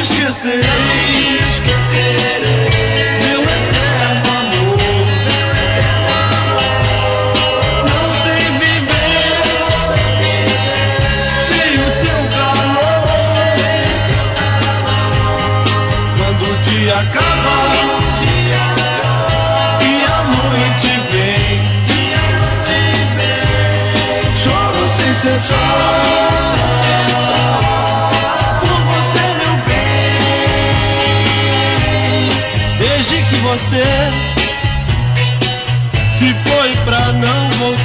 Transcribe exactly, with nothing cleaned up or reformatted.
esquecerei, meu eterno amor. Não sei viver sem o teu calor. Quando o dia acaba e a noite vem, choro sem cessar. Você se foi pra não voltar.